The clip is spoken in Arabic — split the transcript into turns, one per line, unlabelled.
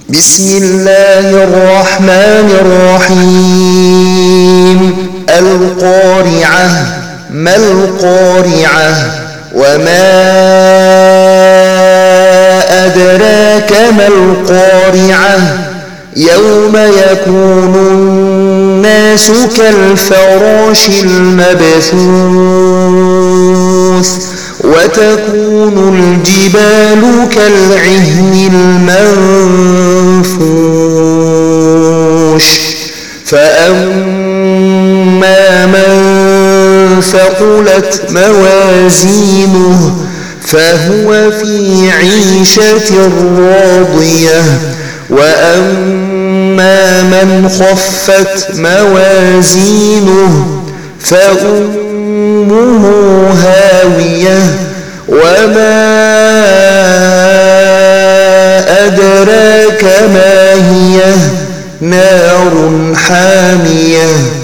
بسم الله الرحمن الرحيم القارعة ما القارعة وما أدراك ما القارعة يوم يكون الناس كالفراش المبثوث وتكون الجبال كالعهن المنفوش فأما من ثقلت موازينه فهو في عيشة راضية وأما من خفت موازينه فأمه هاوية وما أدراك ما هي نار حامية